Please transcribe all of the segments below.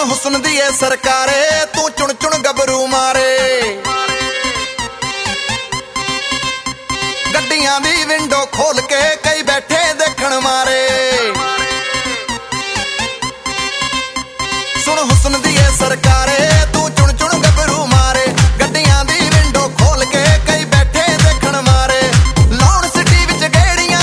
हुस्न दी है सरकारे, तू चुन चुन गबरू मारे। गड्डियां दी विंडो खोल के कई बैठे देखण मारे। सुन हुस्न दी है सरकारे, तू चुन चुन गबरू मारे। गड्डियां दी विंडो खोल के कई बैठे देखण मारे। लाउन सिटी विच गेड़ियां,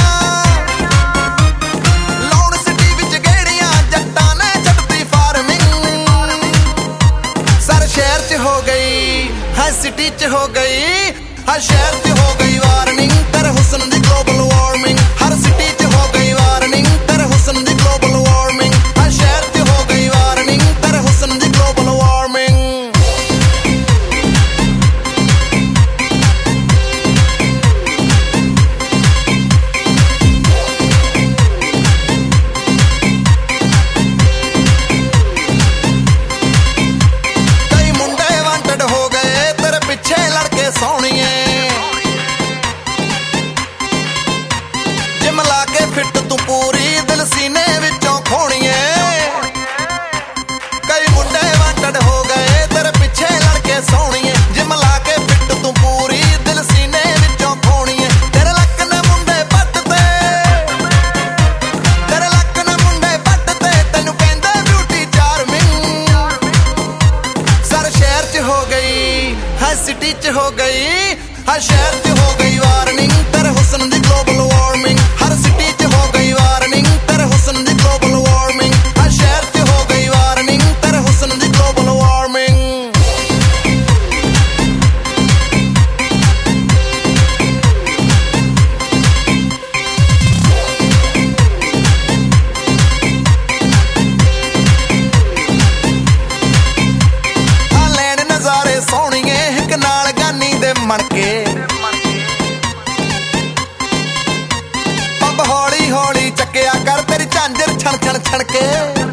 लाउन सिटी विच गेड़ियां, जट्टां ने छड्डती फार्मिंग। सर शहर च हो गई, हर सिटी च हो गई, हर शहर च हो गई वार्निंग। तेरे हुस्न दी ग्लोबल वार्मिंग, हर सिटी च हो गई वार्निंग। तेरे हुस्न दी ग्लोबल वार्मिंग, हर शहर च हो गई वार्निंग। तेरे हुस्न दी ग्लोबल वार्मिंग। कई मुंडे वांटेड हो गए तेरे पीछे लड़के सोहणिए। जिम ला के फिट तू पूरी, दिल सीने विचों खोणिए। कई मुंडे वांटेड हो गए तेरे पीछे लड़के सोहणिए। जिम ला के फिट तू पूरी, दिल सीने विचों खोणिए। तेरे लक ने मुंडे पटते, तेरे लक ने मुंडे पटते, तैनू कहंदे ब्यूटी चार्मिंग। सर शहर च हो गई, हर सिटी च हो गई, हर शहर च हो गई वार्निंग। तेरे हुस्न दी ग्लोबल वार्मिंग, हर सिटी च हो गई वार्निंग। तेरे हुस्न दी ग्लोबल वार्मिंग, हर शहर च हो गई वार्निंग। तेरे हुस्न दी ग्लोबल वार्मिंग। आ लैन नज़ारे सोहणिए, हिक नाल गानी दे मणके। हौली हौली चक्किया कर तेरी झांजर छण छण छण के।